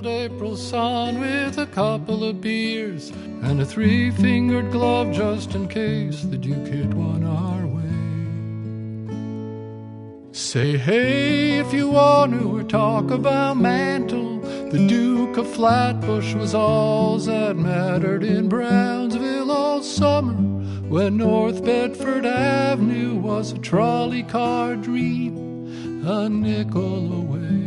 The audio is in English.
cold April sun with a couple of beers and a three-fingered glove just in case the Duke hit one our way. Say hey if you want to, or talk about Mantle. The Duke of Flatbush was all that mattered in Brownsville all summer, when North Bedford Avenue was a trolley car dream, a nickel away.